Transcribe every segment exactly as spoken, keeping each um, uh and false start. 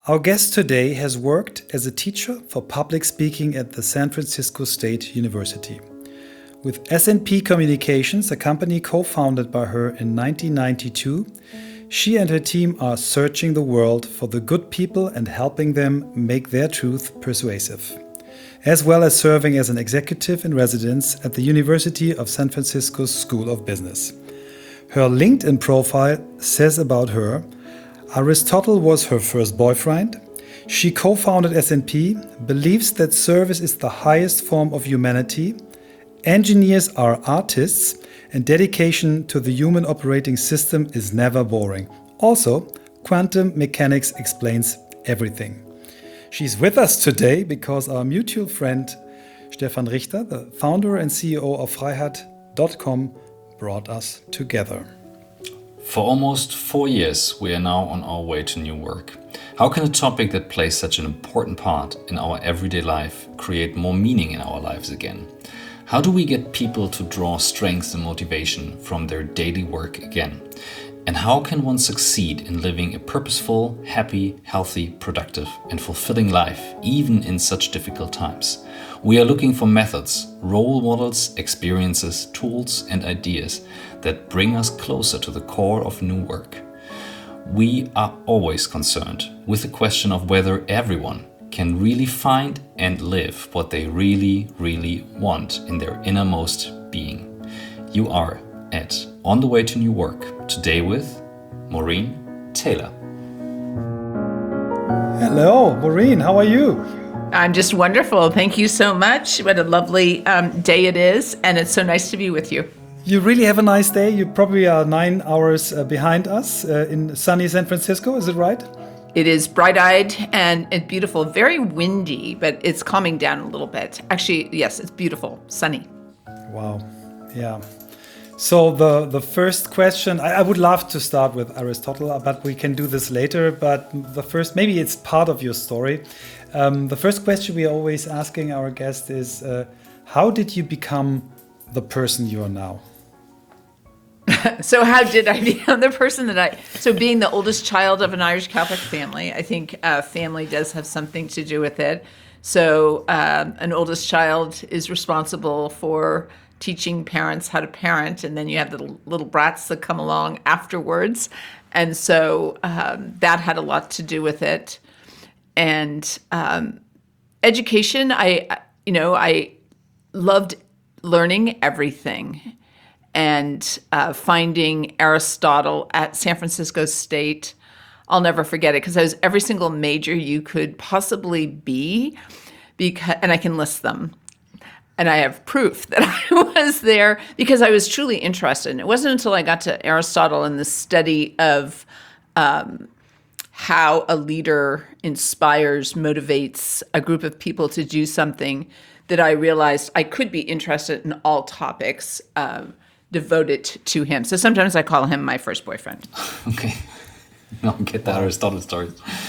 Our guest today has worked as a teacher for public speaking at the San Francisco State University. With S N P Communications, a company co-founded by her in nineteen ninety-two, she and her team are searching the world for the good people and helping them make their truth persuasive, as well as serving as an executive in residence at the University of San Francisco's School of Business. Her LinkedIn profile says about her: Aristotle was her first boyfriend. She co-founded S N P, believes that service is the highest form of humanity. Engineers are artists, and dedication to the human operating system is never boring. Also, quantum mechanics explains everything. She's with us today because our mutual friend Stefan Richter, the founder and C E O of Freiheit dot com, brought us together. For almost four years, we are now on our way to new work. How can a topic that plays such an important part in our everyday life create more meaning in our lives again? How do we get people to draw strength and motivation from their daily work again? And how can one succeed in living a purposeful, happy, healthy, productive, and fulfilling life, even in such difficult times? We are looking for methods, role models, experiences, tools, and ideas that bring us closer to the core of new work. We are always concerned with the question of whether everyone can really find and live what they really, really want in their innermost being. You are at On the Way to New Work, today with Maureen Taylor. Hello, Maureen, how are you? I'm just wonderful. Thank you so much. What a lovely um, day it is, and it's so nice to be with you. You really have a nice day. You probably are nine hours uh, behind us uh, in sunny San Francisco, is it right? It is bright-eyed and, and beautiful, very windy, but it's calming down a little bit. Actually, yes, it's beautiful, sunny. Wow, yeah. So the, the first question, I, I would love to start with Aristotle, but we can do this later. But the first, maybe it's part of your story. Um, the first question we are always asking our guest is, uh, how did you become the person you are now? So how did I become the person that I... So being the oldest child of an Irish Catholic family, I think uh, family does have something to do with it. So um, an oldest child is responsible for teaching parents how to parent, and then you have the little brats that come along afterwards. And so um, that had a lot to do with it. And um, education, I, you know, I loved learning everything. And uh, finding Aristotle at San Francisco State, I'll never forget it because I was every single major you could possibly be, because, and I can list them. And I have proof that I was there because I was truly interested. And it wasn't until I got to Aristotle and the study of um, how a leader inspires, motivates a group of people to do something that I realized I could be interested in all topics um, devoted to him. So sometimes I call him my first boyfriend. Okay. I'll get the Aristotle story.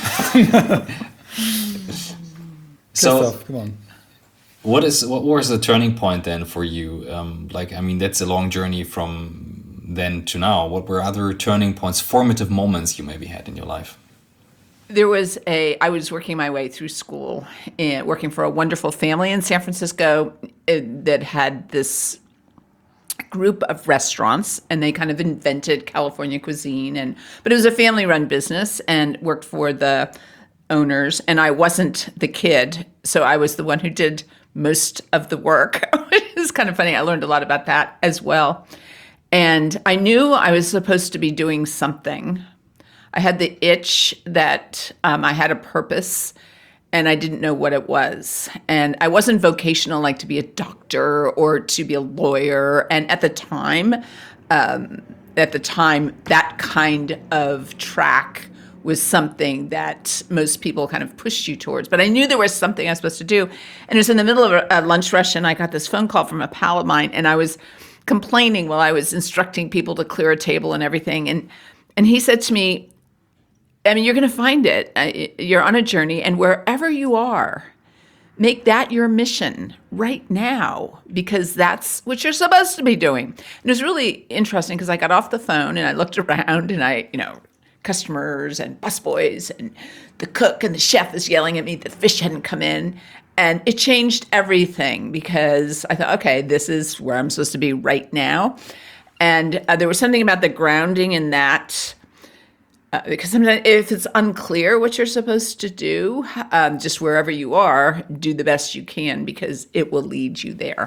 So, Christoph, come on. What is what was the turning point then for you? Um, like, I mean, that's a long journey from then to now. What were other turning points, formative moments you maybe had in your life? There was a, I was working my way through school, and working for a wonderful family in San Francisco uh, that had this group of restaurants, and they kind of invented California cuisine. And but it was a family-run business, and worked for the owners. And I wasn't the kid, so I was the one who did most of the work, which is kind of funny. I learned a lot about that as well. And I knew I was supposed to be doing something. I had the itch that um, I had a purpose, and I didn't know what it was. And I wasn't vocational, like to be a doctor or to be a lawyer. And at the time, um, at the time, that kind of track was something that most people kind of pushed you towards. But I knew there was something I was supposed to do. And it was in the middle of a, a lunch rush, and I got this phone call from a pal of mine, and I was complaining while I was instructing people to clear a table and everything. And and he said to me, I mean, you're going to find it. You're on a journey, and wherever you are, make that your mission right now, because that's what you're supposed to be doing. And it was really interesting because I got off the phone and I looked around and I, you know, customers and busboys, and the cook and the chef is yelling at me that the fish hadn't come in. And it changed everything because I thought, okay, this is where I'm supposed to be right now. And uh, there was something about the grounding in that, uh, because sometimes if it's unclear what you're supposed to do, um, just wherever you are, do the best you can because it will lead you there.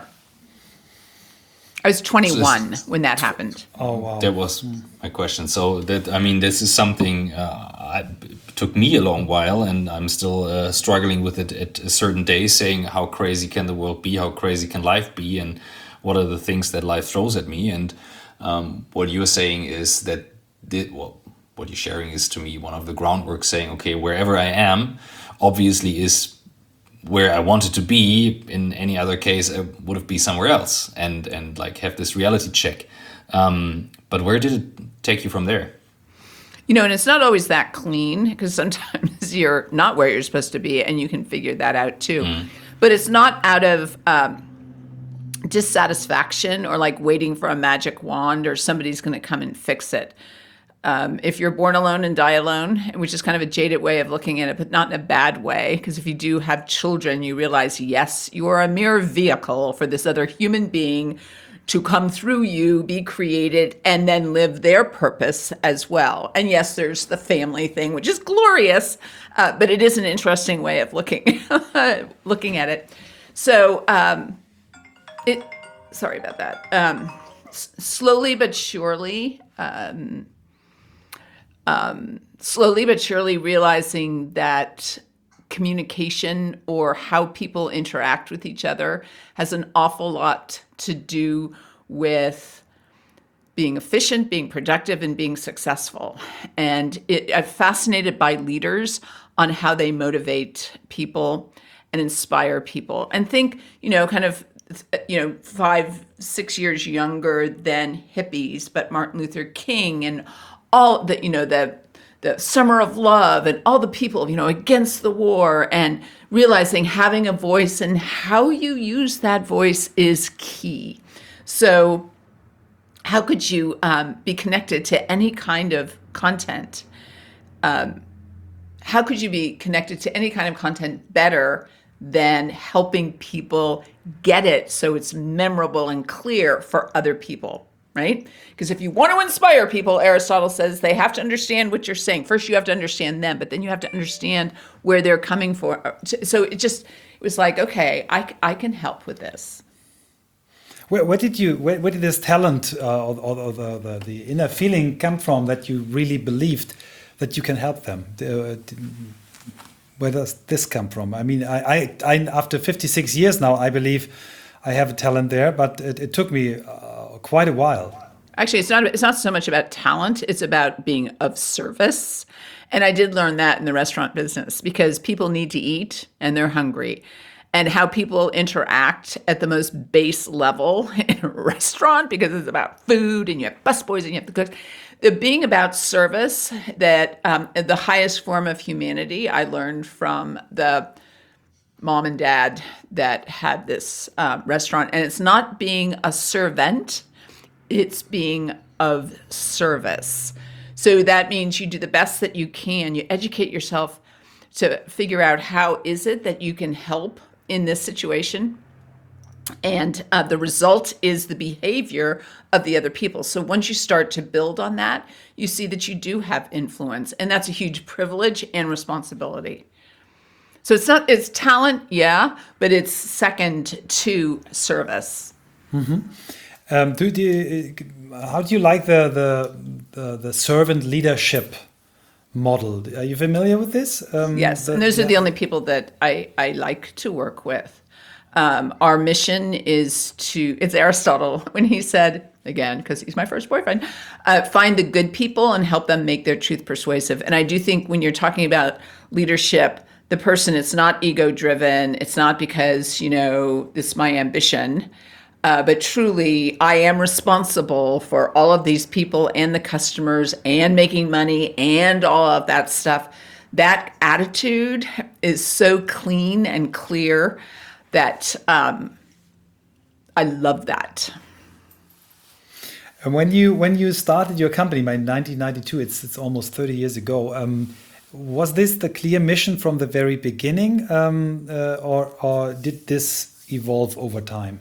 I was twenty-one when that happened. Oh, wow. That was my question. So that, I mean, this is something uh, I, it took me a long while, and I'm still uh, struggling with it at a certain day, saying how crazy can the world be, how crazy can life be, and what are the things that life throws at me. And um, what you're saying is that, the, well, what you're sharing is to me one of the groundwork, saying, okay, wherever I am, obviously is where I wanted to be. In any other case, I would have been somewhere else, and and like have this reality check. Um, but where did it take you from there? You know, and it's not always that clean because sometimes you're not where you're supposed to be, and you can figure that out too. Mm. But it's not out of um, dissatisfaction or like waiting for a magic wand or somebody's going to come and fix it. Um, if you're born alone and die alone, which is kind of a jaded way of looking at it, but not in a bad way, because if you do have children, you realize, yes, you are a mere vehicle for this other human being to come through you, be created, and then live their purpose as well. And yes, there's the family thing, which is glorious, uh, but it is an interesting way of looking looking at it. So, um, it. Sorry about that. Um, s- slowly but surely. Um, Um, slowly but surely realizing that communication or how people interact with each other has an awful lot to do with being efficient, being productive, and being successful. And it, I'm fascinated by leaders on how they motivate people and inspire people. And think, you know, kind of, you know, five, six years younger than hippies, but Martin Luther King and all the, you know, the the Summer of Love and all the people, you know, against the war, and realizing having a voice and how you use that voice is key. So how could you um, be connected to any kind of content? Um, how could you be connected to any kind of content better than helping people get it so it's memorable and clear for other people? Right? Because if you want to inspire people, Aristotle says they have to understand what you're saying. First, you have to understand them, but then you have to understand where they're coming from. So it just, it was like, okay, I, I can help with this. Where, where did you, where, where did this talent uh, or, or the, the, the inner feeling come from that you really believed that you can help them? Uh, where does this come from? I mean, I, I, I after fifty-six years now, I believe I have a talent there, but it, it took me uh, quite a while. Actually, it's not it's not so much about talent, it's about being of service. And I did learn that in the restaurant business because people need to eat and they're hungry. And how people interact at the most base level in a restaurant, because it's about food and you have busboys and you have the cooks. The being about service, that um, the highest form of humanity, I learned from the mom and dad that had this uh, restaurant. And it's not being a servant, it's being of service. So that means you do the best that you can. You educate yourself to figure out how is it that you can help in this situation. And uh, the result is the behavior of the other people. So once you start to build on that, you see that you do have influence. And that's a huge privilege and responsibility. So it's not, it's talent, yeah, but it's second to service. Mm-hmm. Um, do, do, how do you like the, the, the, the servant leadership model? Are you familiar with this? Um, yes, the, and those yeah. are the only people that I, I like to work with. Um, our mission is to, it's Aristotle when he said, again, because he's my first boyfriend, uh, find the good people and help them make their truth persuasive. And I do think when you're talking about leadership, the person, it's not ego driven. It's not because, you know, this is my ambition, uh, but truly I am responsible for all of these people and the customers and making money and all of that stuff. That attitude is so clean and clear that um, I love that. And when you when you started your company by nineteen ninety-two, it's it's almost thirty years ago. Um, was this the clear mission from the very beginning, um, uh, or or did this evolve over time?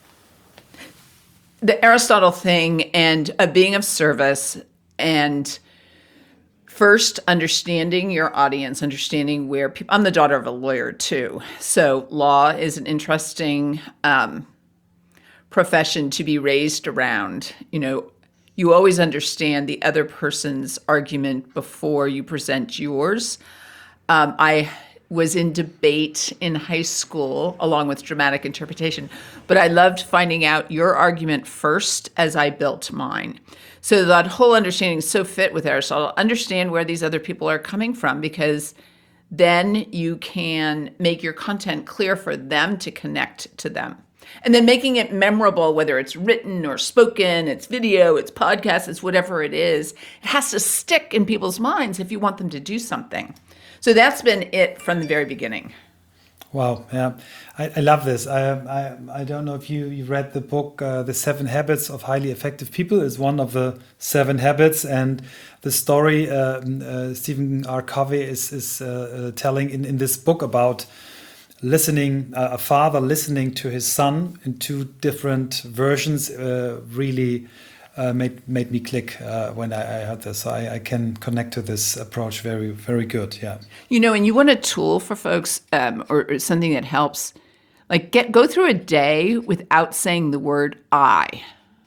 The Aristotle thing and uh, being of service, and first understanding your audience, understanding where people. I'm the daughter of a lawyer too, so law is an interesting Um, profession to be raised around. You know, you always understand the other person's argument before you present yours. Um, I was in debate in high school along with dramatic interpretation, but I loved finding out your argument first as I built mine. So that whole understanding so fit with Aristotle. Understand where these other people are coming from, because then you can make your content clear for them to connect to them. And then making it memorable, whether it's written or spoken, it's video, it's podcast, it's whatever it is, it has to stick in people's minds if you want them to do something. So that's been it from the very beginning. Wow, yeah, I, I love this. I, I I don't know if you you read the book, uh, The Seven Habits of Highly Effective People. Is one of the seven habits, and the story uh, uh, Stephen R. Covey is is uh, uh, telling in in this book about listening, uh, a father listening to his son in two different versions, uh, really uh, made made me click uh, when I, I heard this. So I, I can connect to this approach very, very good. Yeah. You know, and you want a tool for folks, um, or, or something that helps, like get go through a day without saying the word I.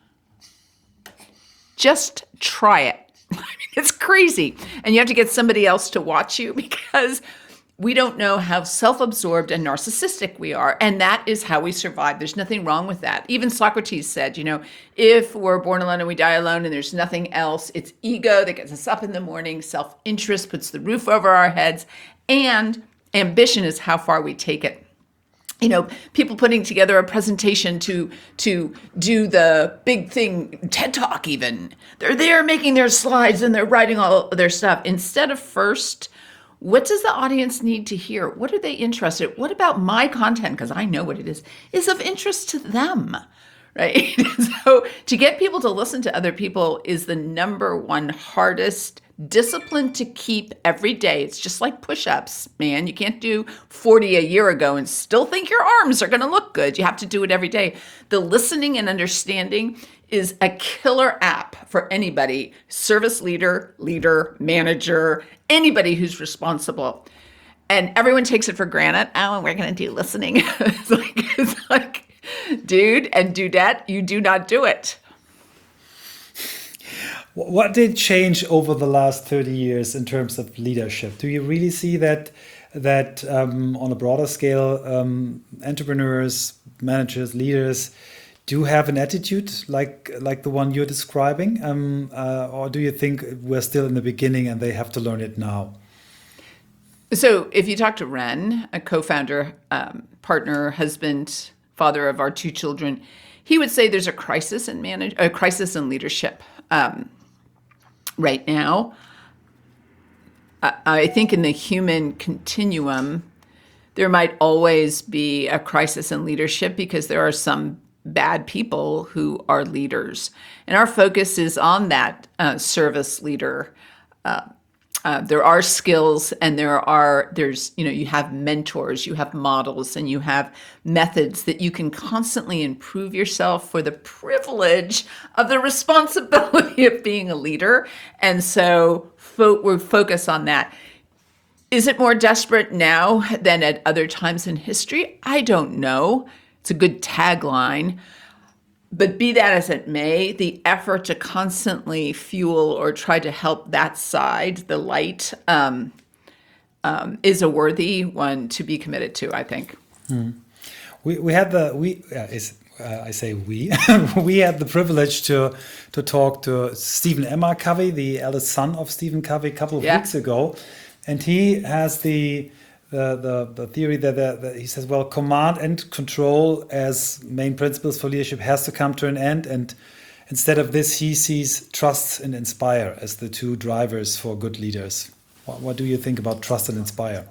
Just try it. I mean, it's crazy. And you have to get somebody else to watch you, because we don't know how self-absorbed and narcissistic we are. And that is how we survive. There's nothing wrong with that. Even Socrates said, you know, if we're born alone and we die alone and there's nothing else, it's ego that gets us up in the morning. Self-interest puts the roof over our heads. And ambition is how far we take it. You know, people putting together a presentation to to do the big thing, TED Talk even. They're there making their slides and they're writing all their stuff. Instead of first, what does the audience need to hear? What are they interested in? What about my content, because I know what it is, is of interest to them, right? So to get people to listen to other people is the number one hardest discipline to keep every day. It's just like push-ups, man. You can't do forty a year ago and still think your arms are going to look good. You have to do it every day. The listening and understanding is a killer app for anybody, service leader, leader, manager, anybody who's responsible. And everyone takes it for granted. Oh, we're going to do listening. It's like, it's like, dude and dudette, you do not do it. What did change over the last thirty years in terms of leadership? Do you really see that that um, on a broader scale, um, entrepreneurs, managers, leaders do have an attitude like like the one you're describing, um, uh, or do you think we're still in the beginning and they have to learn it now? So, if you talk to Ren, a co-founder, um, partner, husband, father of our two children, he would say there's a crisis in manage a crisis in leadership. Um, right now, I think in the human continuum, there might always be a crisis in leadership because there are some bad people who are leaders. And our focus is on that uh, service leader. Uh, uh, there are skills and there are, there's, you know, you have mentors, you have models, and you have methods that you can constantly improve yourself for the privilege of the responsibility of being a leader. And so fo- we're focused on that. Is it more desperate now than at other times in history? I don't know. It's a good tagline. But be that as it may, the effort to constantly fuel or try to help that side, the light, um, um, is a worthy one to be committed to, I think. Mm. We we had the we uh, is uh, I say we we had the privilege to to talk to Stephen M. R. Covey, the eldest son of Stephen Covey, a couple of yeah. weeks ago, and he has the. The, the, the theory that, that, that he says, well, command and control as main principles for leadership has to come to an end. And instead of this, he sees trust and inspire as the two drivers for good leaders. What, what do you think about trust and inspire?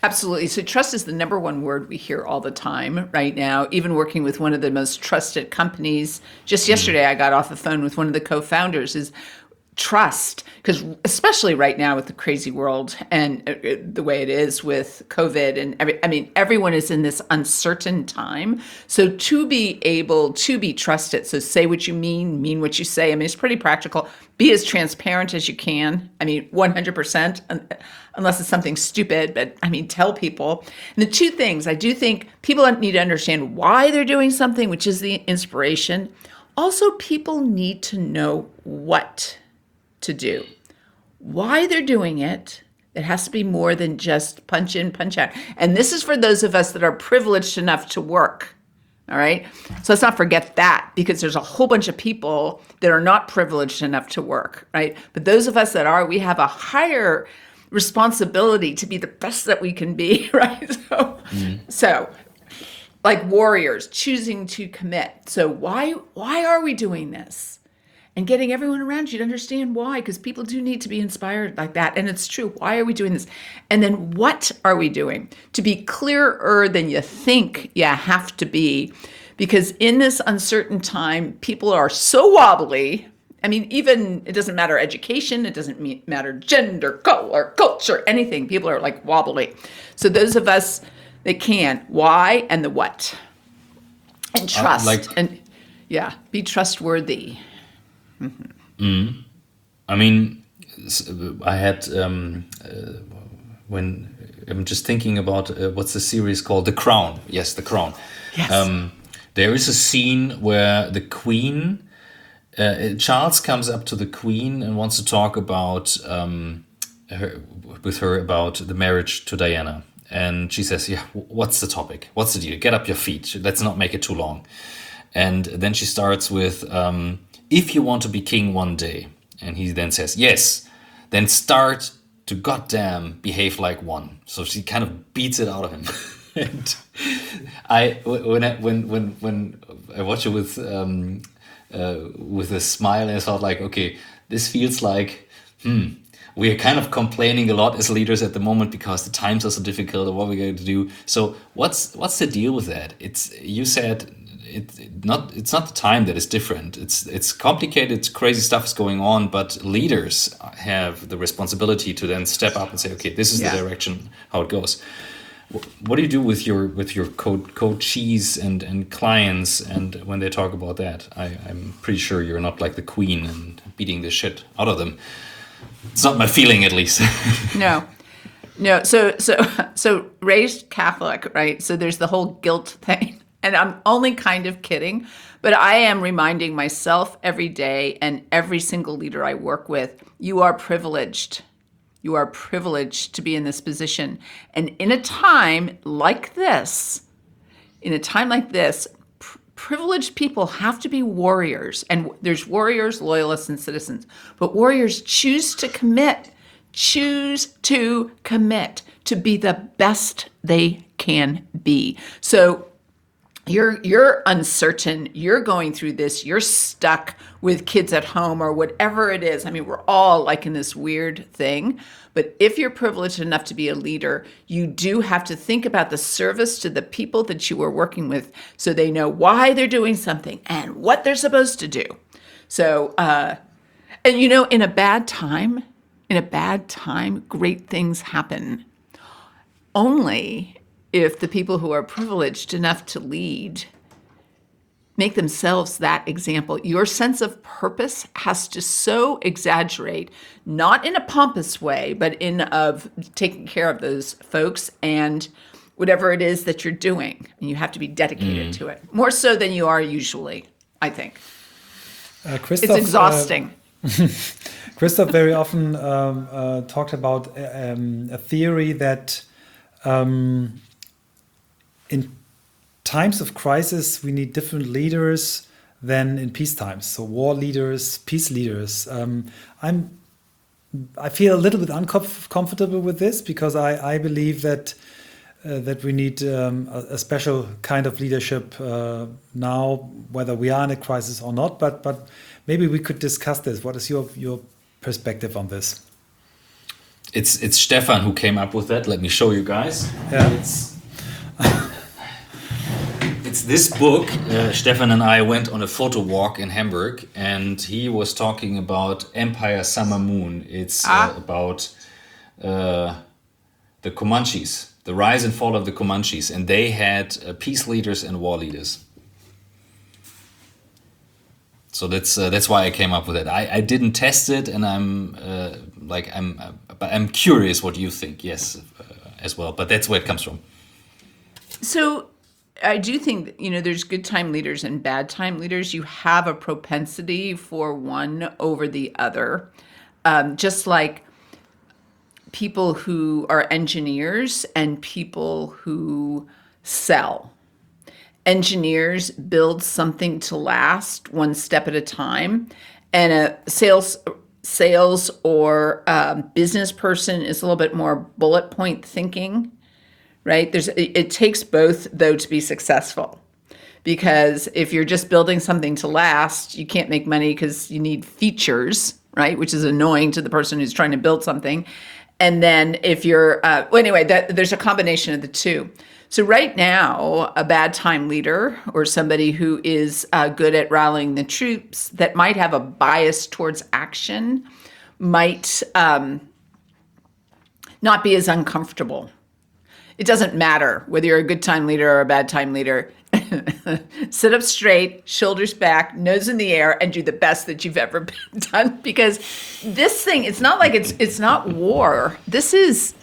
Absolutely. So trust is the number one word we hear all the time right now, even working with one of the most trusted companies. Just yesterday, I got off the phone with one of the co-founders is trust, because especially right now with the crazy world and uh, the way it is with COVID and every, I mean, everyone is in this uncertain time. So to be able to be trusted, so say what you mean, mean what you say. I mean, it's pretty practical. Be as transparent as you can. I mean, one hundred percent, unless it's something stupid, but I mean, tell people. And the two things, I do think people need to understand why they're doing something, which is the inspiration. Also, people need to know what to do, why they're doing it. It has to be more than just punch in, punch out. And this is for those of us that are privileged enough to work. All right. So let's not forget that, because there's a whole bunch of people that are not privileged enough to work. Right. But those of us that are, we have a higher responsibility to be the best that we can be. Right. So, mm. so like warriors choosing to commit. So why, why are we doing this? And getting everyone around you to understand why, because people do need to be inspired like that. And it's true. Why are we doing this? And then what are we doing? To be clearer than you think you have to be, because in this uncertain time, people are so wobbly. I mean, even it doesn't matter education, it doesn't matter gender, color, culture, anything. People are like wobbly. So those of us that can, why and the what, and trust, uh, like, and yeah, be trustworthy. Mm-hmm. Mm. I mean, I had um, uh, when I'm just thinking about uh, what's the series called, The Crown. Yes, The Crown. Yes. Um, there is a scene where the Queen, uh, Charles comes up to the Queen and wants to talk about um, her, with her about the marriage to Diana, and she says, "Yeah, what's the topic? What's the deal? Get up your feet. Let's not make it too long." And then she starts with. Um, If you want to be king one day, and he then says, yes, then start to goddamn behave like one. So she kind of beats it out of him. And I, when I, when when when I watch it with um, uh, with a smile, I thought like, okay, this feels like, hmm, we are kind of complaining a lot as leaders at the moment because the times are so difficult and what we're going to do. So what's what's the deal with that? It's you said. It, it not it's not the time that is different. It's it's complicated, crazy stuff is going on, but leaders have the responsibility to then step up and say, okay, this is yeah. the direction how it goes. What do you do with your with your co coachees and and clients, and when they talk about that? I, I'm pretty sure you're not like the Queen and beating the shit out of them. It's not my feeling, at least. No. No, so so so raised Catholic, right? So there's the whole guilt thing. And I'm only kind of kidding, but I am reminding myself every day and every single leader I work with, you are privileged. You are privileged to be in this position. And in a time like this, in a time like this, pr- privileged people have to be warriors. And there's warriors, loyalists, and citizens. But warriors choose to commit, choose to commit to be the best they can be. So You're you're uncertain, you're going through this, you're stuck with kids at home or whatever it is. I mean, we're all like in this weird thing. But if you're privileged enough to be a leader, you do have to think about the service to the people that you are working with so they know why they're doing something and what they're supposed to do. So, uh, and you know, in a bad time, in a bad time, great things happen. Only if the people who are privileged enough to lead make themselves that example. Your sense of purpose has to so exaggerate, not in a pompous way, but in of taking care of those folks and whatever it is that you're doing. And you have to be dedicated mm. to it, more so than you are usually, I think. Uh, Christoph, it's exhausting. Uh, Christoph very often um, uh, talked about um, a theory that um, in times of crisis, we need different leaders than in peace times. So war leaders, peace leaders. Um, I'm, I feel a little bit uncomfortable with this because I, I believe that uh, that we need um, a, a special kind of leadership uh, now, whether we are in a crisis or not. But but maybe we could discuss this. What is your your perspective on this? It's it's Stefan who came up with that. Let me show you guys. Yeah. It's, it's this book. Uh, Stefan and I went on a photo walk in Hamburg, and he was talking about Empire Summer Moon. It's Ah. uh, about uh, the Comanches, the rise and fall of the Comanches, and they had uh, peace leaders and war leaders. So that's uh, that's why I came up with it. I, I didn't test it, and I'm uh, like I'm uh, but I'm curious what you think. Yes, uh, as well. But that's where it comes from. So I do think that, you know, there's good time leaders and bad time leaders. You have a propensity for one over the other. Um, just like people who are engineers and people who sell. Engineers build something to last one step at a time, and a sales sales or um, business person is a little bit more bullet point thinking, right? There's it, it takes both though to be successful, because if you're just building something to last, you can't make money because you need features, right? Which is annoying to the person who's trying to build something. And then if you're uh, well, anyway, that, there's a combination of the two. So right now, a bad time leader or somebody who is uh, good at rallying the troops that might have a bias towards action might um, not be as uncomfortable. It doesn't matter whether you're a good time leader or a bad time leader. Sit up straight, shoulders back, nose in the air, and do the best that you've ever been done. Because this thing, it's not like it's it's not war. This is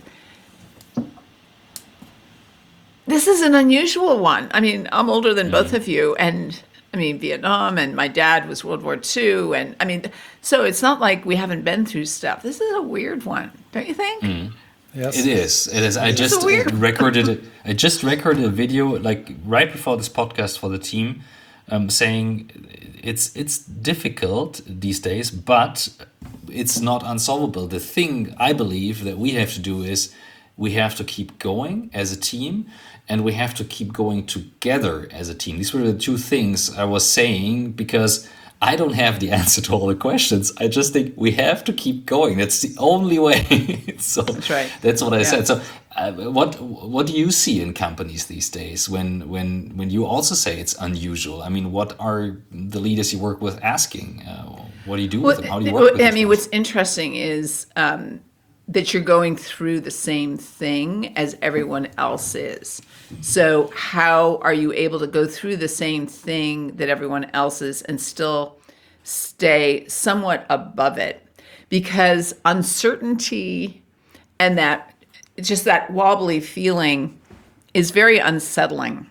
This is an unusual one. I mean, I'm older than both of you, and I mean, Vietnam, and my dad was World War Two, and I mean, so it's not like we haven't been through stuff. This is a weird one, don't you think? Mm. Yes. It is. It is. I just weird- recorded it. I just recorded a video like right before this podcast for the team, um, saying it's it's difficult these days, but it's not unsolvable. The thing I believe that we have to do is we have to keep going as a team, and we have to keep going together as a team. These were the two things I was saying, because I don't have the answer to all the questions. I just think we have to keep going. That's the only way. So That's right. That's what I Yeah. said. So, uh, what what do you see in companies these days when when when you also say it's unusual? I mean, what are the leaders you work with asking? Uh, what do you do with them? How do you work well, with I them? mean, what's interesting is um, that you're going through the same thing as everyone else is. So how are you able to go through the same thing that everyone else is and still stay somewhat above it? Because uncertainty and that just that wobbly feeling is very unsettling.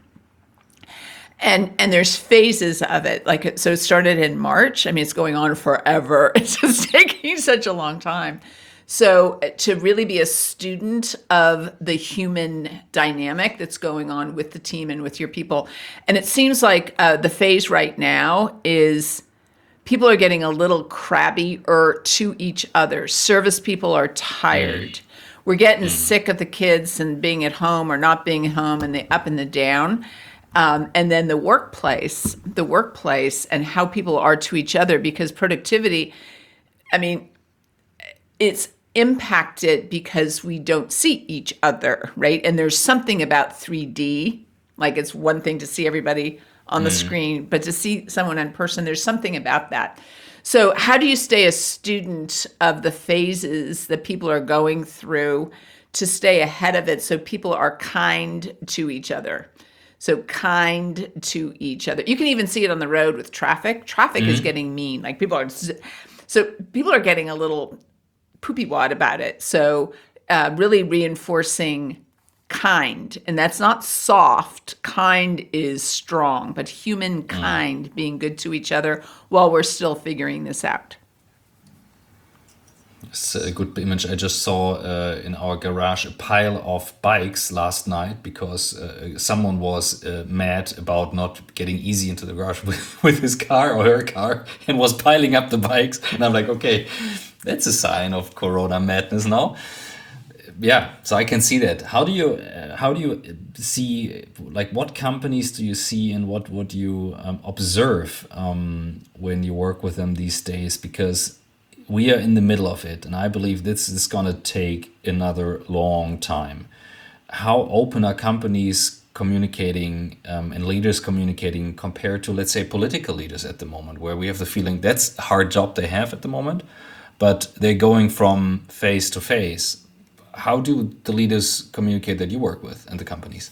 And and there's phases of it. Like, so it started in March. I mean, it's going on forever. It's just taking such a long time. So to really be a student of the human dynamic that's going on with the team and with your people. And it seems like uh, the phase right now is people are getting a little crabbier to each other. Service people are tired. We're getting sick of the kids and being at home or not being at home, and the up and the down. Um, and then the workplace, the workplace and how people are to each other, because productivity, I mean, it's impacted because we don't see each other, right? And there's something about three D, like it's one thing to see everybody on the screen, but to see someone in person, there's something about that. So how do you stay a student of the phases that people are going through to stay ahead of it so people are kind to each other? So kind to each other. You can even see it on the road with traffic. Traffic is getting mean. Like people are, so people are getting a little poopy wad about it. So uh, really reinforcing kind, and that's not soft. Kind is strong, but humankind being good to each other while we're still figuring this out. It's a good image. I just saw uh, in our garage a pile of bikes last night because uh, someone was uh, mad about not getting easy into the garage with, with his car or her car and was piling up the bikes. And I'm like, okay, that's a sign of Corona madness now. Yeah, so I can see that. How do you uh, how do you see, like, what companies do you see and what would you um, observe um, when you work with them these days? Because we are in the middle of it, and I believe this is going to take another long time. How open are companies communicating um, and leaders communicating compared to, let's say, political leaders at the moment, where we have the feeling that's a hard job they have at the moment, but they're going from face to face. How do the leaders communicate that you work with and the companies?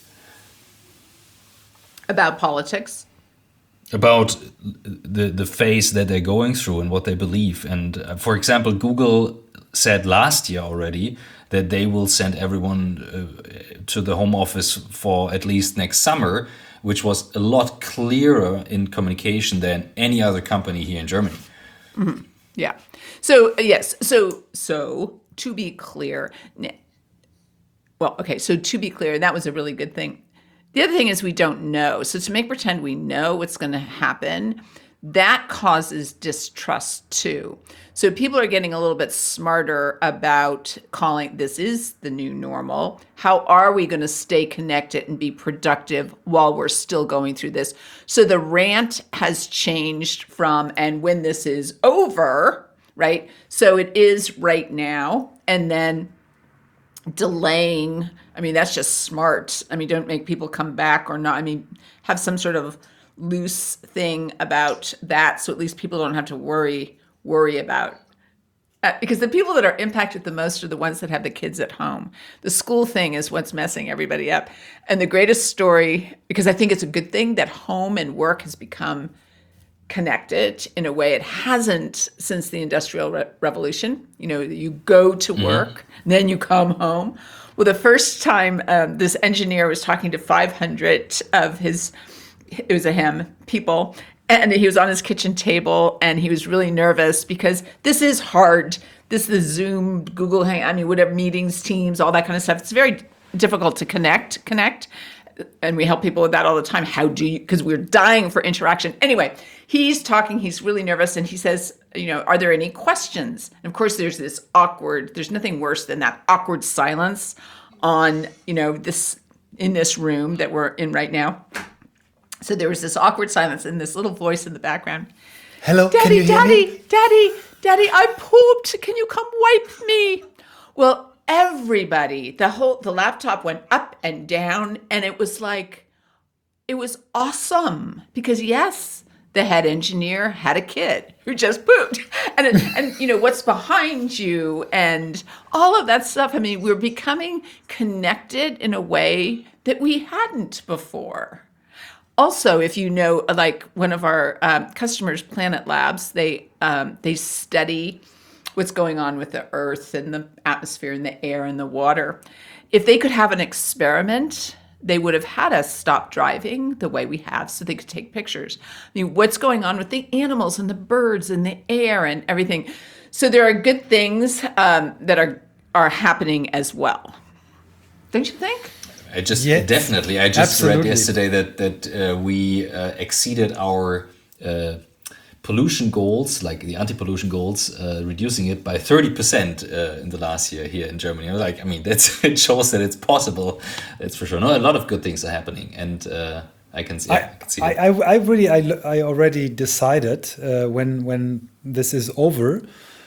About politics? About the, the phase that they're going through and what they believe. And uh, for example, Google said last year already that they will send everyone uh, to the home office for at least next summer, which was a lot clearer in communication than any other company here in Germany. Mm-hmm. Yeah. So, yes. So, so to be clear, well, okay. So to be clear, that was a really good thing. The other thing is we don't know. So to make pretend we know what's going to happen, that causes distrust too. So people are getting a little bit smarter about calling this is the new normal. How are we going to stay connected and be productive while we're still going through this? So the rant has changed from, and when this is over, right? So it is right now, and then delaying. I mean, that's just smart. I mean, don't make people come back or not. I mean, have some sort of loose thing about that, so at least people don't have to worry worry about. Uh, because the people that are impacted the most are the ones that have the kids at home. The school thing is what's messing everybody up. And the greatest story, because I think it's a good thing that home and work has become connected in a way it hasn't since the Industrial Re- Revolution. You know, you go to work, mm-hmm. then you come home. Well, the first time um, this engineer was talking to five hundred of his, it was a him, people, and he was on his kitchen table, and he was really nervous because this is hard. This is Zoom, Google Hang, I mean, whatever, meetings, Teams, all that kind of stuff. It's very difficult to connect, connect. And we help people with that all the time. How do you, because we're dying for interaction. Anyway, he's talking, he's really nervous, and he says, you know, are there any questions? And of course, there's this awkward, there's nothing worse than that awkward silence on, you know, this, in this room that we're in right now. So there was this awkward silence and this little voice in the background. Hello, Daddy, can you hear Daddy, me? Daddy, Daddy, I pooped. Can you come wipe me? Well, everybody, the whole, the laptop went up and down, and it was like, it was awesome because yes, the head engineer had a kid who just pooped, and and you know what's behind you and all of that stuff. I mean, we're becoming connected in a way that we hadn't before. Also, if you know, like one of our um, customers, Planet Labs, they um, they study what's going on with the earth and the atmosphere and the air and the water. If they could have an experiment, they would have had us stop driving the way we have so they could take pictures. I mean, what's going on with the animals and the birds and the air and everything. So there are good things um, that are are happening as well. Don't you think? I just Yes, definitely. I just absolutely. read yesterday that that uh, we uh, exceeded our uh, pollution goals, like the anti-pollution goals, uh, reducing it by thirty percent uh, in the last year here in Germany. I was like, I mean, that's it shows that it's possible. That's for sure. No, a lot of good things are happening, and uh, I can see. I, I can see I, that. I, I really, I, I already decided uh, when when this is over,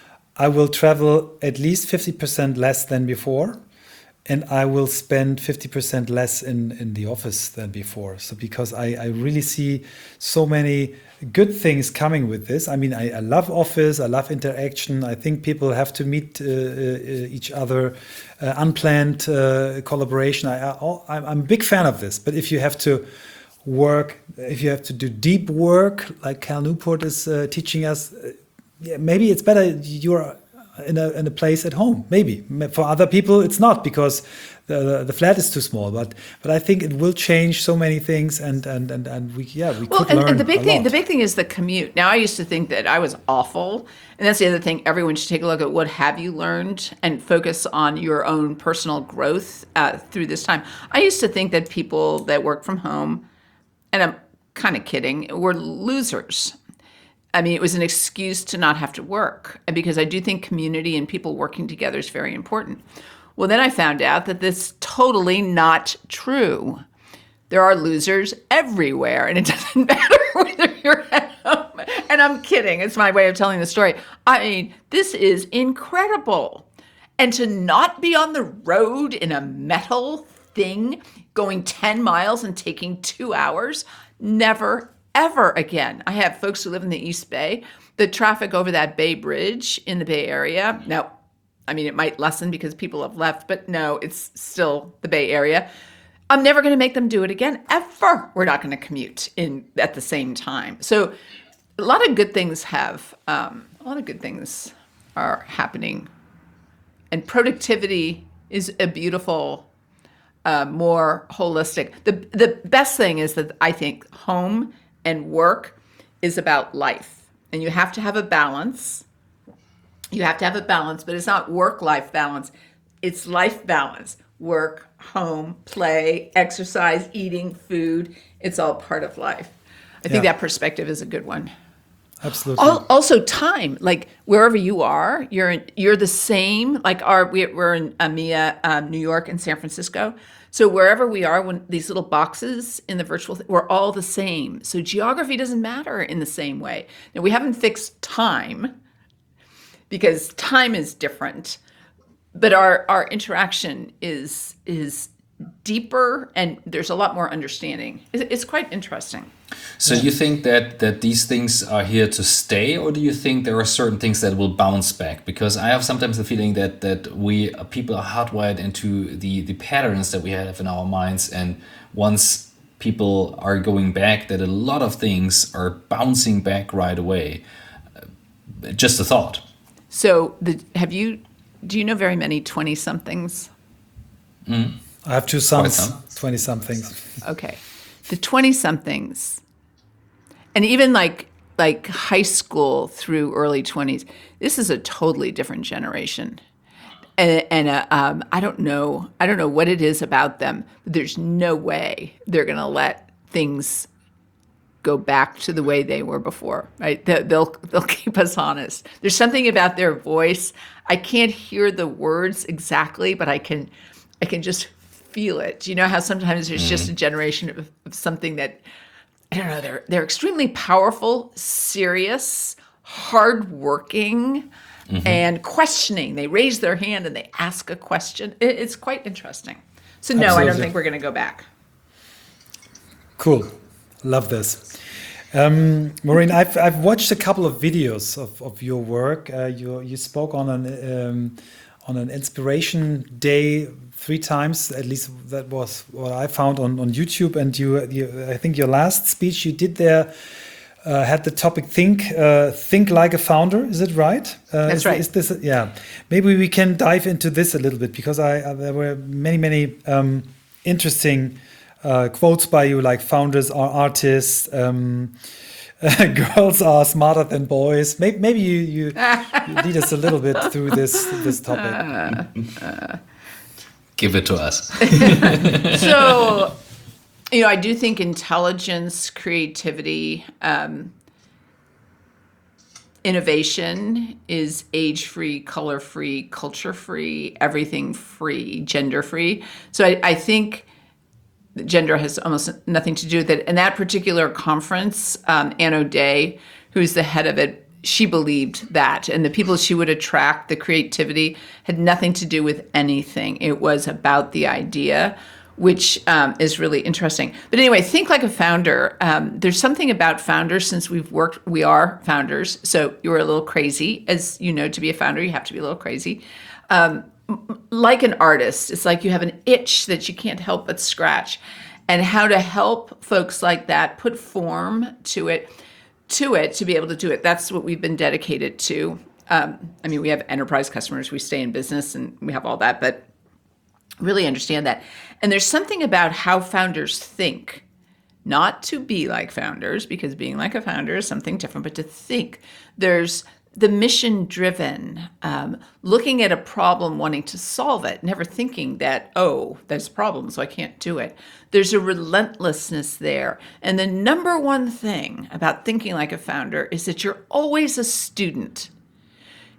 I will travel at least fifty percent less than before, and I will spend fifty percent less in, in the office than before. So because I, I really see so many good things coming with this. I mean, I, I love office, I love interaction. I think people have to meet uh, uh, each other, uh, unplanned uh, collaboration. I, I, I'm a big fan of this. But if you have to work, if you have to do deep work, like Cal Newport is uh, teaching us, uh, yeah, maybe it's better you're in a in a place at home. Maybe for other people it's not because the the flat is too small. But but I think it will change so many things, and and and, and we yeah we Well, could and, learn and the big a thing, lot. the big thing is the commute. Now, I used to think that I was awful, and that's the other thing. Everyone should take a look at what have you learned and focus on your own personal growth uh, through this time. I used to think that people that work from home, and I'm kind of kidding, were losers. I mean, it was an excuse to not have to work, and because I do think community and people working together is very important. Well, then I found out that that's totally not true. There are losers everywhere, and it doesn't matter whether you're at home And I'm kidding. It's my way of telling the story. I mean, this is incredible. And to not be on the road in a metal thing, going ten miles and taking two hours, never, ever again. I have folks who live in the East Bay. The traffic over that Bay Bridge in the Bay Area, now, I mean, it might lessen because people have left, but no, it's still the Bay Area. I'm never going to make them do it again, ever. We're not going to commute in at the same time. So a lot of good things have, um, a lot of good things are happening. And productivity is a beautiful, uh, more holistic. The, the best thing is that I think home and work is about life. And you have to have a balance. You have to have a balance, but it's not work-life balance. It's life balance. Work, home, play, exercise, eating, food. It's all part of life. I think Yeah. that perspective is a good one. Absolutely. Al- Also, time, like wherever you are, you're in, you're the same. Like our we, we're in EMEA, um, New York, and San Francisco. So wherever we are, when these little boxes in the virtual, th- we're all the same. So geography doesn't matter in the same way. Now we haven't fixed time because time is different, but our our interaction is is deeper, and there's a lot more understanding. It's, it's quite interesting. So you think that that these things are here to stay, or do you think there are certain things that will bounce back? Because I have sometimes the feeling that that we uh, people are hardwired into the the patterns that we have in our minds, and once people are going back, that a lot of things are bouncing back right away. Uh, Just a thought. So the have you do you know very many twenty somethings? I have two sons, some. twenty somethings. Okay. The twenty somethings, and even like like high school through early twenties, this is a totally different generation. And, and uh, um, I don't know, I don't know what it is about them, but there's no way they're going to let things go back to the way they were before, right? They- They'll they'll keep us honest. There's something about their voice. I can't hear the words exactly, but I can I can just feel it. You know how sometimes there's just a generation of, of something that, I don't know, they're they're extremely powerful, serious, hardworking, and questioning. They raise their hand and they ask a question. It, it's quite interesting. So no, I don't Absolutely. think we're going to go back. Cool. Love this. Um, Maureen, I've, I've watched a couple of videos of, of your work. Uh, you, you spoke on an, um, on an inspiration day three times, at least that was what I found on, on YouTube. And you, you, I think your last speech you did there uh, had the topic think uh, think like a founder. Is it right? Uh, That's is, right. Is this yeah? Maybe we can dive into this a little bit, because I uh, there were many many um, interesting uh, quotes by you, like founders are artists. Um, girls are smarter than boys. Maybe, maybe you, you, you lead us a little bit through this this topic. Give it to us. So, you know, I do think intelligence, creativity, um, innovation is age-free, color-free, culture-free, everything-free, gender-free. So I, I think gender has almost nothing to do with it. And that particular conference, um, Ann O'Day, who's the head of it, she believed that. And the people she would attract, the creativity, had nothing to do with anything. It was about the idea, which um, is really interesting. But anyway, think like a founder. Um, there's something about founders, since we've worked, we are founders. So you're a little crazy. As you know, to be a founder, you have to be a little crazy. Um, like an artist, it's like you have an itch that you can't help but scratch. And how to help folks like that put form to it, to it, to be able to do it. That's what we've been dedicated to. Um, I mean, we have enterprise customers, we stay in business, and we have all that, but really understand that. And there's something about how founders think, not to be like founders, because being like a founder is something different, but to think. There's the mission driven, um, looking at a problem, wanting to solve it, never thinking that, oh, there's a problem, so I can't do it. There's a relentlessness there. And the number one thing about thinking like a founder is that you're always a student.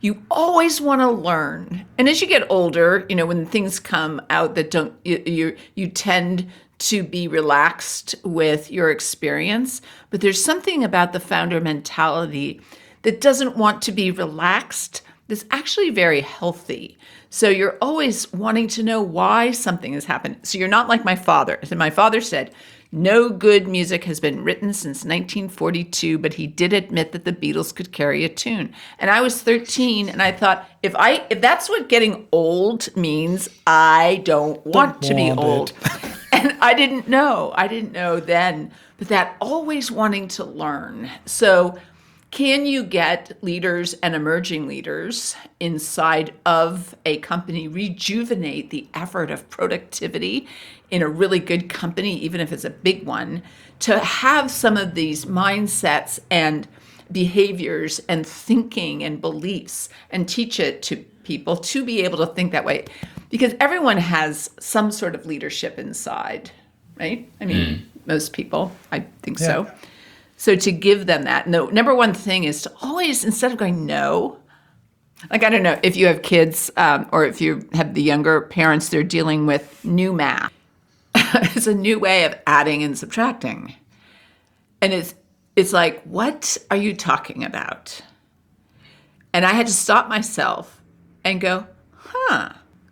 you always want to learn. And as you get older, you know, when things come out that don't, you, you, you tend to be relaxed with your experience. But there's something about the founder mentality that doesn't want to be relaxed that's actually very healthy. So you're always wanting to know why something has happened. So you're not like my father. So my father said, no good music has been written since nineteen forty-two, but he did admit that the Beatles could carry a tune. And I was thirteen, and I thought, if I if that's what getting old means, I don't want Don't to be want old. it. And I didn't know. I didn't know then. But that always wanting to learn. So can you get leaders and emerging leaders inside of a company rejuvenate the effort of productivity in a really good company, even if it's a big one, to have some of these mindsets and behaviors and thinking and beliefs and teach it to people to be able to think that way? Because everyone has some sort of leadership inside, right? I mean, mm. most people, I think yeah. so. So to give them that, no, number one thing is to always, instead of going, no, like, I don't know, if you have kids um, or if you have the younger parents, they're dealing with new math. It's a new way of adding and subtracting. And it's, it's like, what are you talking about? And I had to stop myself and go, huh,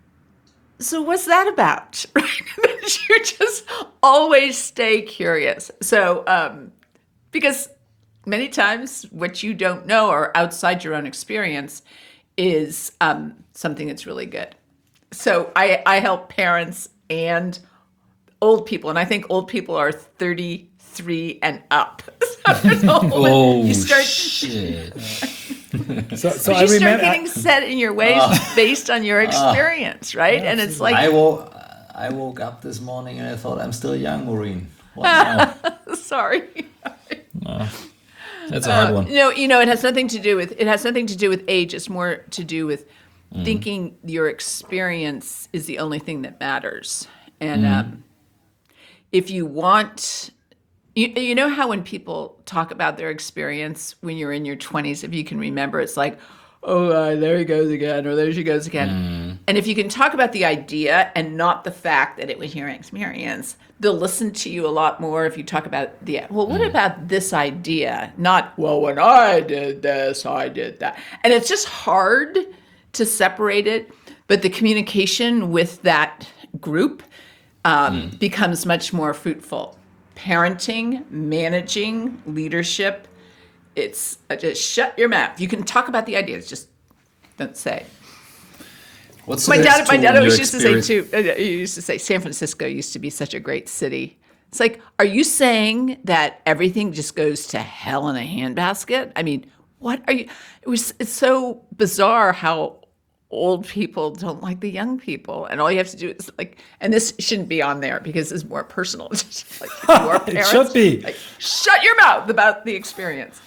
so what's that about? Right? You just always stay curious. So, um, because many times what you don't know or outside your own experience is um, something that's really good. So I, I help parents and old people, and I think old people are thirty-three and up. So oh, you start, shit. so so you I start remember getting set in your ways uh, based on your experience, uh, right? And it's like... I, wo- I woke up this morning and I thought, I'm still young, Maureen. What now? Sorry. Uh, that's a hard uh, one. You know, you know, it has nothing to do with it has nothing to do with age. It's more to do with mm. thinking your experience is the only thing that matters. And mm. um, if you want, you, you know how when people talk about their experience when you're in your twenties, if you can remember, it's like, oh, uh, there he goes again, or there she goes again. Mm. And if you can talk about the idea and not the fact that it was your experience, they'll listen to you a lot more if you talk about the, well, what mm. about this idea? Not, well, when I did this, I did that. And it's just hard to separate it. But the communication with that group um, mm. becomes much more fruitful. Parenting, managing, leadership, it's uh, just shut your mouth. You can talk about the ideas, just don't say. What's my dad? My dad always used experience? to say too. Uh, he used to say San Francisco used to be such a great city. It's like, are you saying that everything just goes to hell in a handbasket? I mean, what are you? It was. It's so bizarre how old people don't like the young people, and all you have to do is like. And this shouldn't be on there because it's more personal. Just like your parents, it should be. Like, shut your mouth about the experience.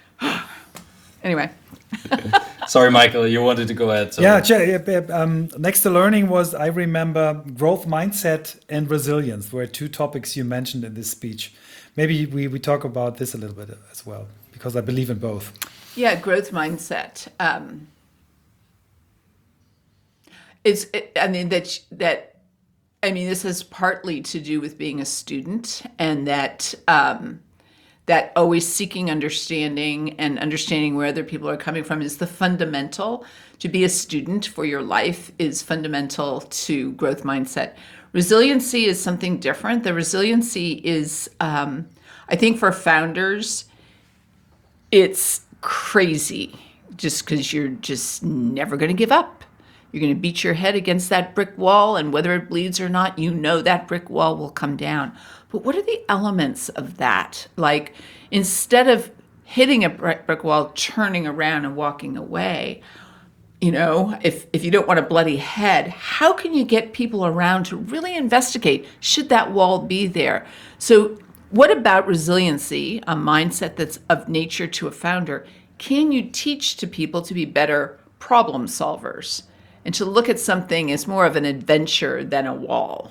Anyway. Sorry, Michael, you wanted to go ahead. Sorry. Yeah, um, next to learning was, I remember, growth mindset and resilience were two topics you mentioned in this speech. Maybe we, we talk about this a little bit as well, because I believe in both. Yeah, growth mindset. Um, it's, it, I mean, that, that, I mean, this has partly to do with being a student, and that, um, that always seeking understanding and understanding where other people are coming from is the fundamental. To be a student for your life is fundamental to growth mindset. Resiliency is something different. The resiliency is, um, I think for founders, it's crazy just because you're just never going to give up. You're going to beat your head against that brick wall, and whether it bleeds or not, you know that brick wall will come down. But what are the elements of that? Like, instead of hitting a brick wall, turning around and walking away, you know, if, if you don't want a bloody head, how can you get people around to really investigate, should that wall be there? So what about resiliency, a mindset that's of nature to a founder? Can you teach to people to be better problem solvers and to look at something as more of an adventure than a wall?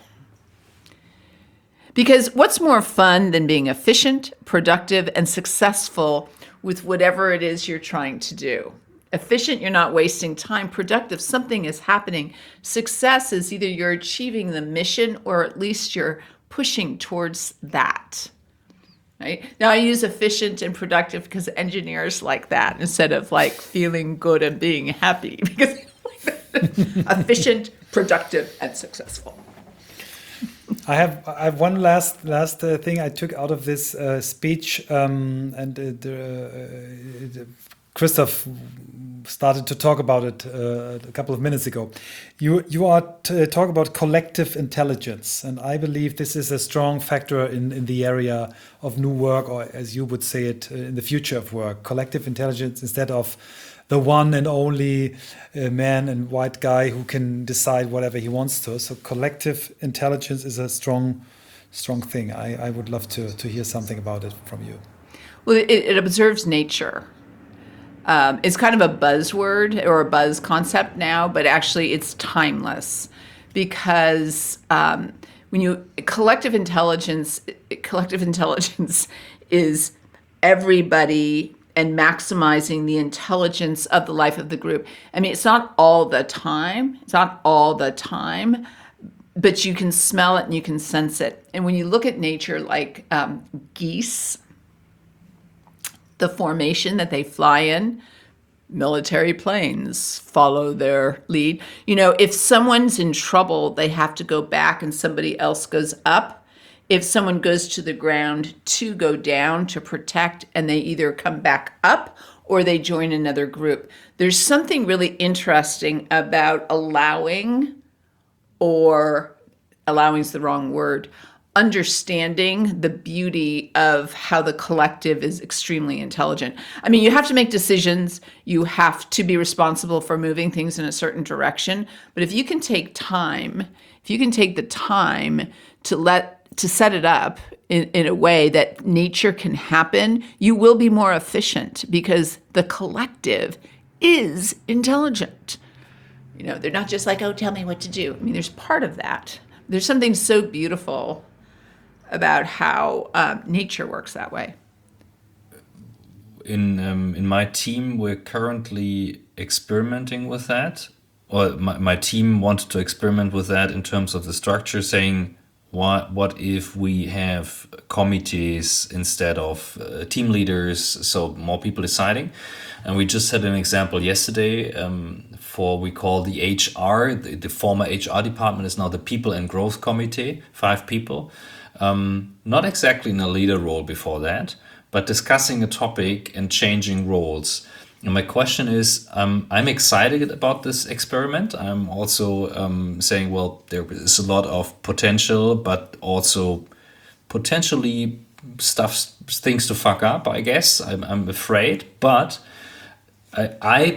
Because what's more fun than being efficient, productive, and successful with whatever it is you're trying to do? Efficient, you're not wasting time. Productive, something is happening. Success is either you're achieving the mission or at least you're pushing towards that. Right? Now I use efficient and productive because engineers like that instead of like feeling good and being happy, because efficient, productive, and successful. I have I have one last last uh, thing I took out of this uh, speech, um, and uh, the, uh, Christoph started to talk about it uh, a couple of minutes ago. You you are t- talk about collective intelligence, and I believe this is a strong factor in, in the area of new work, or as you would say it, uh, in the future of work. Collective intelligence instead of the one and only uh, man and white guy who can decide whatever he wants to. So collective intelligence is a strong, strong thing. I, I would love to, to hear something about it from you. Well, it, it observes nature. Um, it's kind of a buzzword or a buzz concept now, but actually it's timeless, because um, when you collective intelligence, collective intelligence is everybody and maximizing the intelligence of the life of the group. I mean, it's not all the time. It's not all the time, but you can smell it and you can sense it. And when you look at nature, like um, geese, the formation that they fly in, military planes follow their lead. You know, if someone's in trouble, they have to go back and somebody else goes up. If someone goes to the ground to go down to protect, and they either come back up or they join another group. There's something really interesting about allowing, or allowing is the wrong word, understanding the beauty of how the collective is extremely intelligent. I mean, you have to make decisions. You have to be responsible for moving things in a certain direction. But if you can take time, if you can take the time to let to set it up in, in a way that nature can happen, you will be more efficient, because the collective is intelligent. You know, they're not just like, oh, tell me what to do. I mean, there's part of that. There's something so beautiful about how um, nature works that way. In um, in my team, we're currently experimenting with that. Or my, my team wanted to experiment with that in terms of the structure, saying, What what if we have committees instead of uh, team leaders, so more people deciding? And we just had an example yesterday um, for we call the H R, the, the former H R department is now the People and Growth Committee, five people. Um, not exactly in a leader role before that, but discussing a topic and changing roles. And my question is, um, I'm excited about this experiment. I'm also um, saying, well, there is a lot of potential, but also potentially stuff, things to fuck up, I guess. I'm, I'm afraid. But I, I,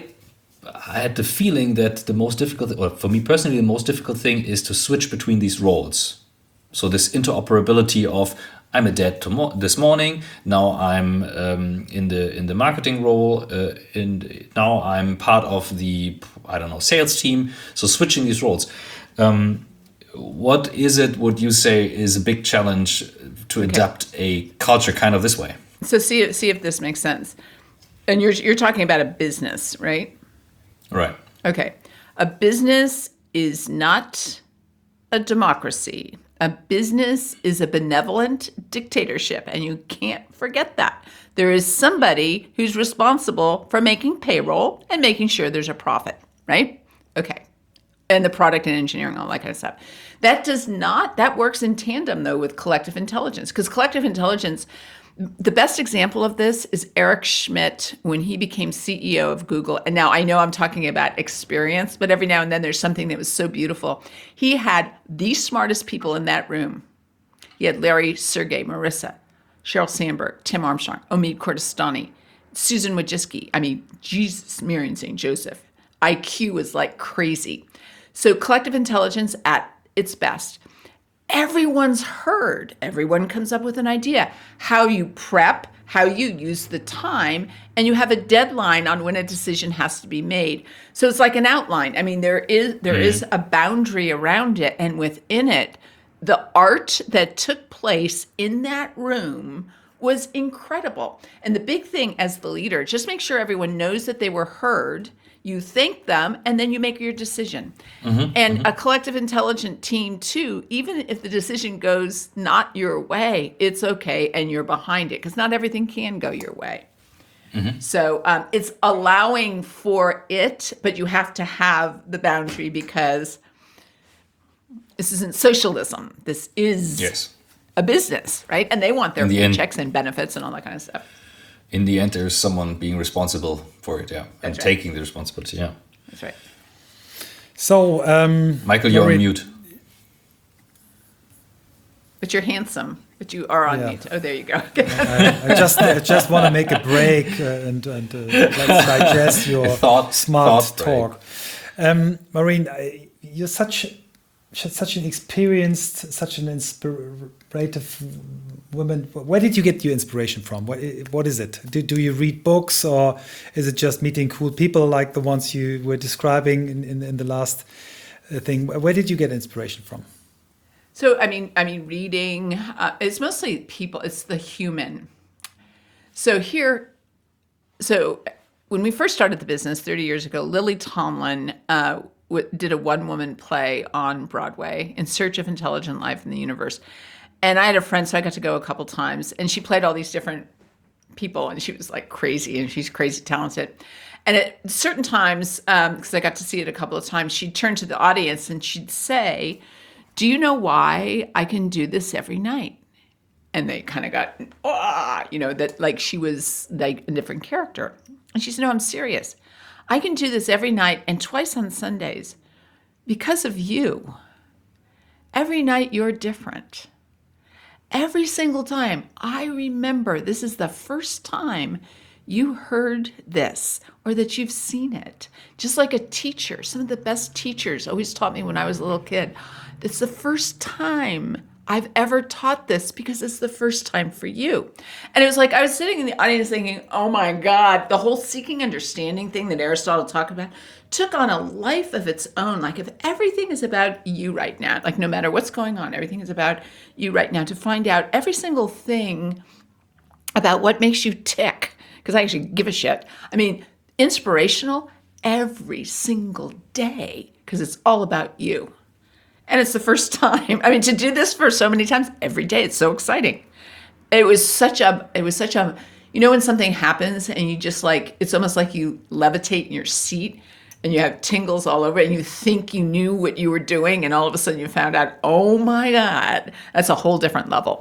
I had the feeling that the most difficult, or for me personally, the most difficult thing is to switch between these roles. So this interoperability of, I'm a dad tomo- this morning. Now I'm um, in the in the marketing role, uh, and now I'm part of the I don't know sales team. So switching these roles, um, what is it? Would you say is a big challenge to Okay. adapt a culture kind of this way? So see if, see if this makes sense. And you're you're talking about a business, right? Right. Okay. A business is not a democracy. A business is a benevolent dictatorship, and you can't forget that. There is somebody who's responsible for making payroll and making sure there's a profit, right? Okay. And the product and engineering, all that kind of stuff. That does not, that works in tandem, though, with collective intelligence, because collective intelligence, the best example of this is Eric Schmidt when he became C E O of Google. And now I know I'm talking about experience, but every now and then there's something that was so beautiful. He had the smartest people in that room. He had Larry, Sergey, Marissa, Sheryl Sandberg, Tim Armstrong, Omid Kordestani, Susan Wojcicki. I mean, Jesus, Marion Saint Joseph. I Q was like crazy. So collective intelligence at its best. Everyone's heard. Everyone comes up with an idea. How you prep, how you use the time, and you have a deadline on when a decision has to be made. So it's like an outline. I mean, there is there is a boundary around it, and within it, the art that took place in that room was incredible. And the big thing as the leader, just make sure everyone knows that they were heard. You thank them, and then you make your decision. Mm-hmm, and mm-hmm. a collective intelligent team, too, even if the decision goes not your way, it's okay, and you're behind it, because not everything can go your way. Mm-hmm. So um, it's allowing for it, but you have to have the boundary, because this isn't socialism. This is yes. a business, right? And they want their the paychecks end- and benefits and all that kind of stuff. In the end, there's someone being responsible for it, yeah, and right. taking the responsibility, yeah. That's right. So, um, Michael, you're on mute. But you're handsome. But you are on Yeah. mute. Oh, there you go. I, I just I just want to make a break uh, and, and uh, let's digest your Thought- smart thought break. talk. Um, Maureen, I, you're such such an experienced, such an inspirative woman. Where did you get your inspiration from? What what is it? Do do you read books, or is it just meeting cool people like the ones you were describing in in, in the last uh, thing? Where did you get inspiration from? So, I mean, I mean, reading, uh, it's mostly people, it's the human. So here, so when we first started the business thirty years ago, Lily Tomlin uh, w- did a one-woman play on Broadway, In Search of Intelligent Life in the Universe. And I had a friend, so I got to go a couple times, and she played all these different people, and she was like crazy, and she's crazy talented. And at certain times, because um, I got to see it a couple of times, she'd turn to the audience and she'd say, "Do you know why I can do this every night?" And they kind of got, ah, you know, that like she was like a different character. And she said, "No, I'm serious. I can do this every night and twice on Sundays because of you. Every night you're different. Every single time. I remember this is the first time you heard this or that you've seen it. Just like a teacher. Some of the best teachers always taught me when I was a little kid. It's the first time I've ever taught this because it's the first time for you." And it was like I was sitting in the audience thinking, oh my God, the whole seeking understanding thing that Aristotle talked about took on a life of its own. Like if everything is about you right now, like no matter what's going on, everything is about you right now, to find out every single thing about what makes you tick, because I actually give a shit. I mean, inspirational every single day, because it's all about you. And it's the first time. I mean, to do this for so many times every day, it's so exciting. It was such a, it was such a, you know, when something happens and you just like, it's almost like you levitate in your seat and you have tingles all over it and you think you knew what you were doing and all of a sudden you found out, oh my God, that's a whole different level.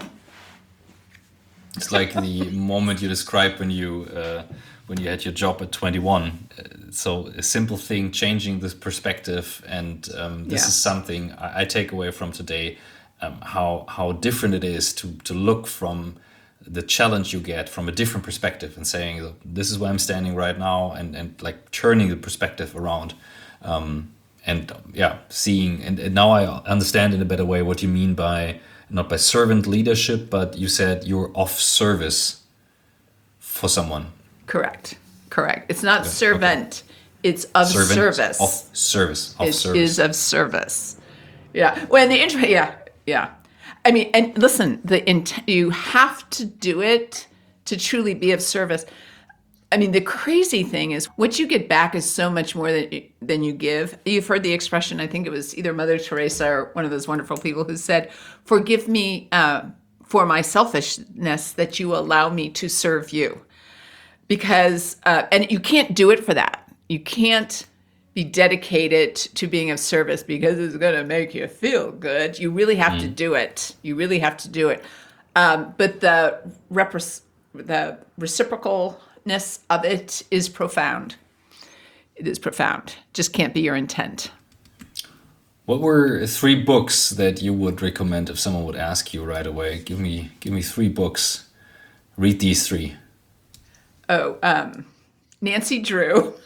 It's like the moment you described when you uh, when you had your job at twenty-one. Uh, so a simple thing, changing this perspective, and um, this Yeah. is something I, I take away from today. Um, how how different it is to to look from the challenge you get from a different perspective and saying, this is where I'm standing right now, and and like turning the perspective around. Um, and yeah, seeing and, and now I understand in a better way what you mean by. Not by servant leadership, but you said you're of service for someone. Correct. Correct. It's not Yeah, servant. It's of Servant service. Of service. Of It service. is of service. Yeah. When the intro, yeah, yeah. I mean, and listen, the int- you have to do it to truly be of service. I mean, the crazy thing is what you get back is so much more than you, than you give. You've heard the expression, I think it was either Mother Teresa or one of those wonderful people who said, "Forgive me uh, for my selfishness that you allow me to serve you." Because, uh, and you can't do it for that. You can't be dedicated to being of service because it's going to make you feel good. You really have mm. to do it. You really have to do it. Um, but the repres- the reciprocalness of it is profound. It is profound. Just can't be your intent. What were three books that you would recommend if someone would ask you right away? Give me, give me three books. Read these three. Oh, um, Nancy Drew.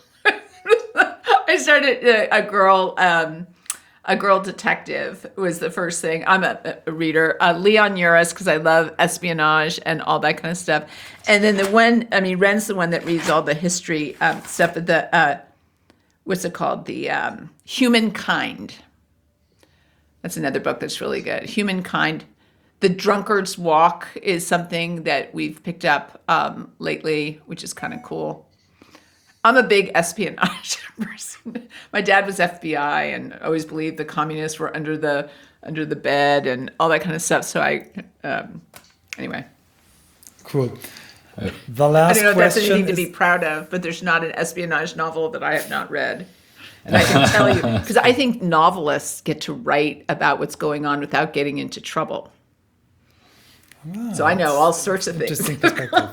I started uh, a girl, um, a girl detective was the first thing. I'm a, a reader. Uh, Leon Uris, because I love espionage and all that kind of stuff. And then the one, I mean, Ren's the one that reads all the history um, stuff. But the uh, what's it called? The um, Humankind. That's another book that's really good. Humankind, The Drunkard's Walk is something that we've picked up um, lately, which is kind of cool. I'm a big espionage person. My dad was F B I and always believed the communists were under the under the bed and all that kind of stuff. So I, um, anyway. Cool. The last I don't know if that's question anything to is- be proud of, but there's not an espionage novel that I have not read. And I can tell you, because I think novelists get to write about what's going on without getting into trouble. So I know all sorts of things. Interesting perspective.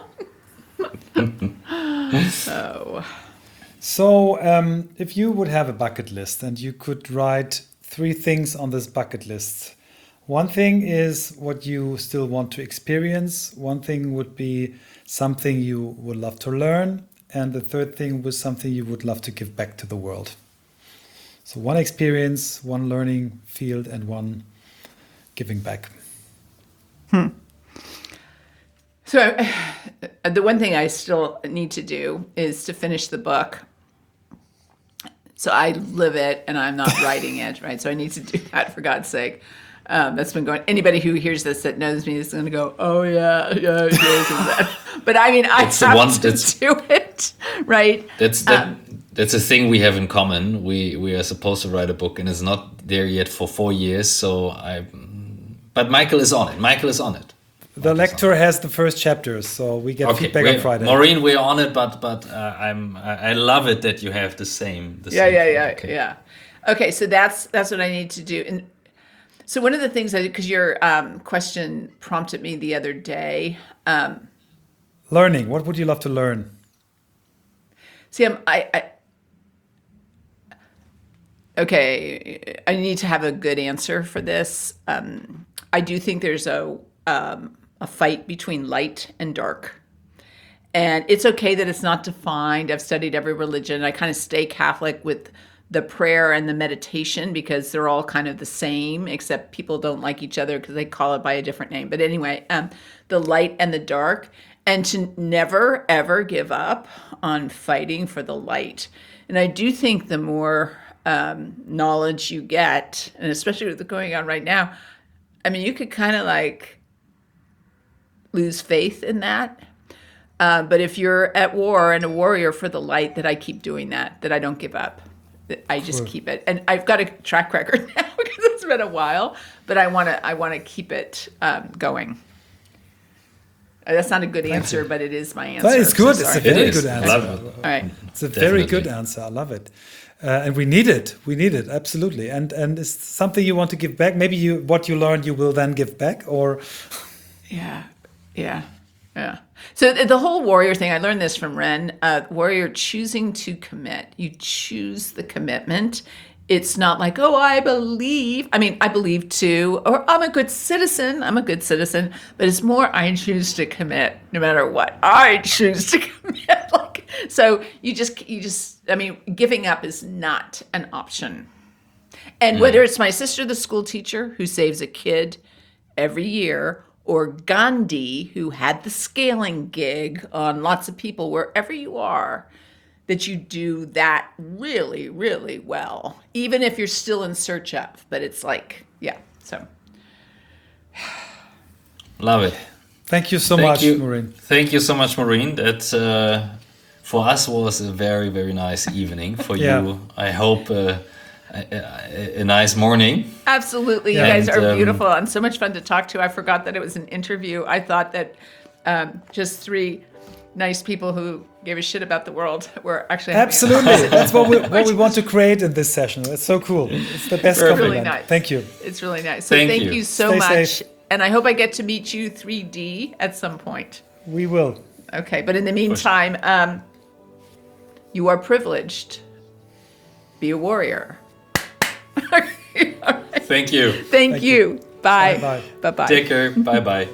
Yeah. So, So, um, if you would have a bucket list and you could write three things on this bucket list, one thing is what you still want to experience. One thing would be something you would love to learn. And the third thing was something you would love to give back to the world. So one experience, one learning field, and one giving back. so uh, the one thing I still need to do is to finish the book. So I live it and I'm not writing it, right? So I need to do that for God's sake. Um, that's been going. Anybody who hears this that knows me is going to go, "Oh yeah, yeah, yeah." But I mean, I That's the have one to that's- do it, right? That's that, Um, that's a thing we have in common. We we are supposed to write a book, and it's not there yet for four years. So I, but Michael is on it. Michael is on it. The lector has the first chapters, so we get feedback we're- on Friday. Maureen, we're on it, but but uh, I'm I, I love it that you have the same. The Yeah, same yeah, thing. yeah, Okay. yeah. Okay, so that's that's what I need to do. And so one of the things I because your um, question prompted me the other day. Um, Learning. What would you love to learn? see, I'm, I, I okay. I need to have a good answer for this. Um, I do think there's a um, a fight between light and dark. And it's okay that it's not defined. I've studied every religion. I kind of stay Catholic with the prayer and the meditation because they're all kind of the same, except people don't like each other because they call it by a different name. But anyway, um, the light and the dark, and to never, ever give up on fighting for the light. And I do think the more um, knowledge you get, and especially with what's going on right now, I mean, you could kind of like lose faith in that. Uh, but if you're at war and a warrior for the light, that I keep doing that, that I don't give up, that I just Cool. keep it. And I've got a track record now because it's been a while, but I want to I want to keep it um, going. Uh, That's not a good answer, but it is my answer. That is So good. It's a sorry. very It is. good answer. Love it. All right. It's a very Definitely. good answer. I love it, uh, and we need it. We need it absolutely. And and it's something you want to give back. Maybe you what you learned you will then give back, or Yeah, yeah, yeah. So th- the whole warrior thing, I learned this from Ren. Uh, warrior choosing to commit. You choose the commitment. It's not like, oh, I believe. I mean, I believe too, or I'm a good citizen. I'm a good citizen. But it's more, I choose to commit, no matter what. I choose to commit. Like, so you just, you just. I mean, giving up is not an option. And whether it's my sister, the school teacher, who saves a kid every year, or Gandhi, who had the scaling gig on lots of people, wherever you are, that you do that really, really well, even if you're still in search of. But it's like, yeah, so. Love it. thank you so Thank much, you. Maureen. Thank you so much, Maureen. That uh, for us was a very, very nice evening. For Yeah. you, I hope uh, a, a, a nice morning. Absolutely. Yeah. You guys And, are um, beautiful and so much fun to talk to. I forgot that it was an interview. I thought that um, just three nice people who gave a shit about the world were actually having a- Absolutely, that's what we what we want to create in this session. It's so cool. It's the best Perfect. Really compliment. nice. Thank you. It's really nice. So Thank thank, you. you. so Stay much. safe. And I hope I get to meet you three D at some point. We will. Okay. But in the meantime, um, you are privileged. Be a warrior. All right. Thank you. Thank, Thank you. you. Bye. Bye-bye. Bye-bye. Take care. Bye bye.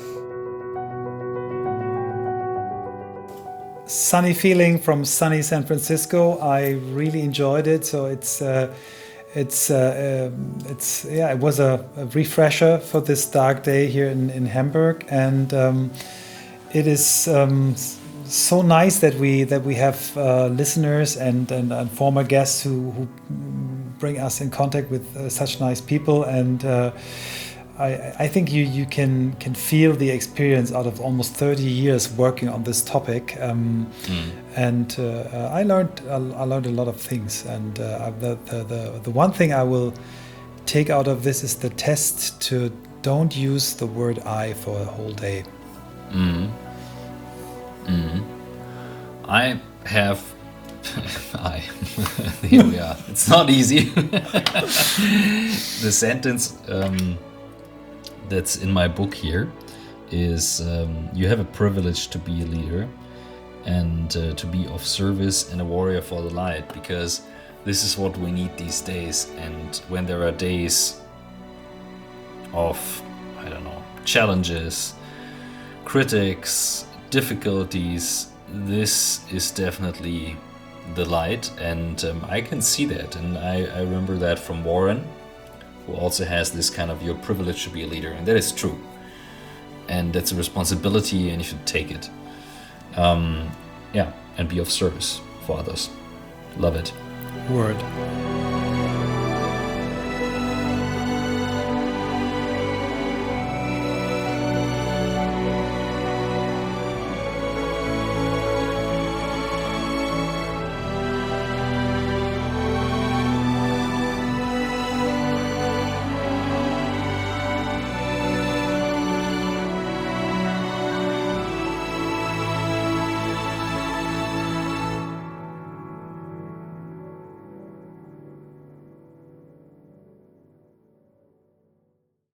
Sunny feeling from sunny San Francisco. I really enjoyed it. So it's uh, it's uh, um, it's yeah, it was a, a refresher for this dark day here in, in Hamburg, and um, it is um, s- so nice that we that we have uh, listeners and, and and former guests who who bring us in contact with uh, such nice people, and uh, I, I think you, you can can feel the experience out of almost thirty years working on this topic, um, mm. and uh, I learned I learned a lot of things. And uh, the, the the the one thing I will take out of this is the test to don't use the word I for a whole day. Mm. Mm. I have. I. Here we are. It's not easy. The sentence um, that's in my book here is um, you have a privilege to be a leader and uh, to be of service and a warrior for the light, because this is what we need these days. And when there are days of, I don't know, challenges, critics, difficulties, this is definitely the light, and um, I can see that, and I, I remember that from Warren, who also has this kind of, your privilege to be a leader, and that is true, and that's a responsibility, and you should take it. Um, yeah, and be of service for others. Love it. Word.